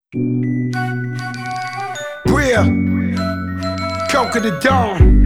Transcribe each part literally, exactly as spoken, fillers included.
Bria, Coke of the Dawn.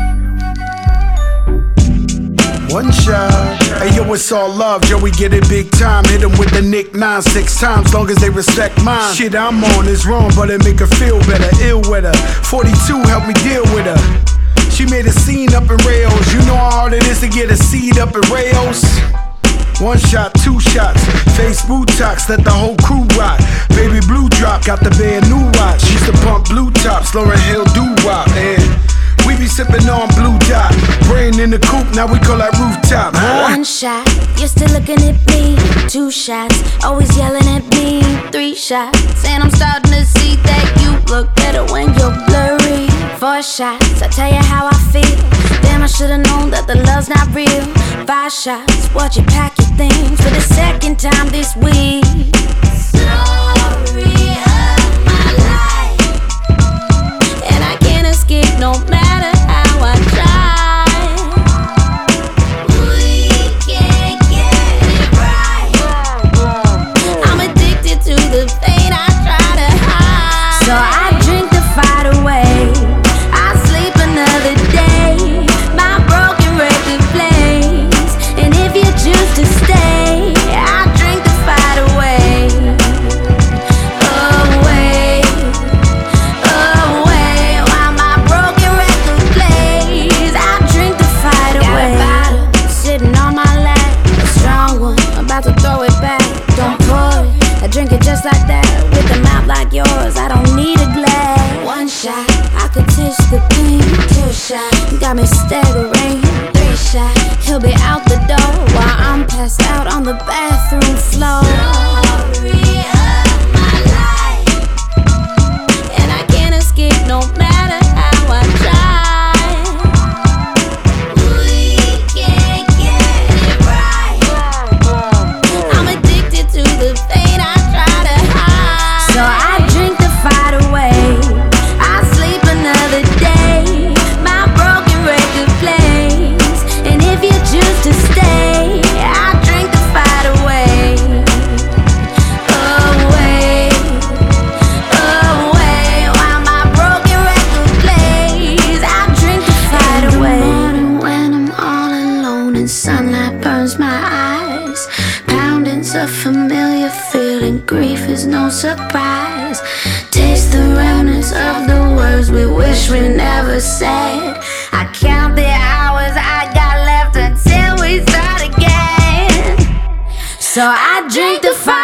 One shot. Hey yo, it's all love, Joey get it big time. Hit him with the Nick nine six times, long as they respect mine. Shit I'm on is wrong, but it make her feel better. Ill with her, forty-two help me deal with her. She made a scene up in rails. You know how hard it is to get a seed up in rails. One shot, two shots, face Botox, let the whole crew rock. Baby blue drop, got the band new watch. Used to pump blue tops, Lauryn Hill doo-wop, and we be sipping on blue dot. Brain in the coupe, now we call that rooftop, huh? One shot, you're still looking at me. Two shots, always yelling at me. Three shots, and I'm starting to see that you look better when you're blurry. Four shots, I tell you how I feel. Damn, I should've known that the love's not real. Five shots, watch you pack your things for the second time this week. Story of my life, and I can't escape no matter how I try. We can't get it right. I'm addicted to the pain I try to hide. So I drink the fight away. I sleep another day. My broken record plays, and if you choose to stay, I drink the fight away. Away, away. While my broken record plays, I drink the fight away. Got a bottle sitting on my lap, a strong one, about to throw it back. Don't pour it, I drink it just like that. With a mouth like yours, I don't need a glass. One shot, I could taste the pain. Two shots, got me staggering. Three shots, he'll be out the door while I'm passed out on the bathroom floor. Story of my life, and I can't escape no matter how I try. We can't get it right. I'm addicted to the pain I try to hide. So I drink the fight away. I sleep another day. My broken record plays, and if you choose to stay, I drink the fight away. Away, away. While my broken record plays, I drink the fight away. In the morning when I'm all alone and sunlight burns my eyes, pounding's a familiar feeling. Grief is no surprise. Taste the realness of the words we wish we never said. I count the hours I got left until we start again. So I drink the fire.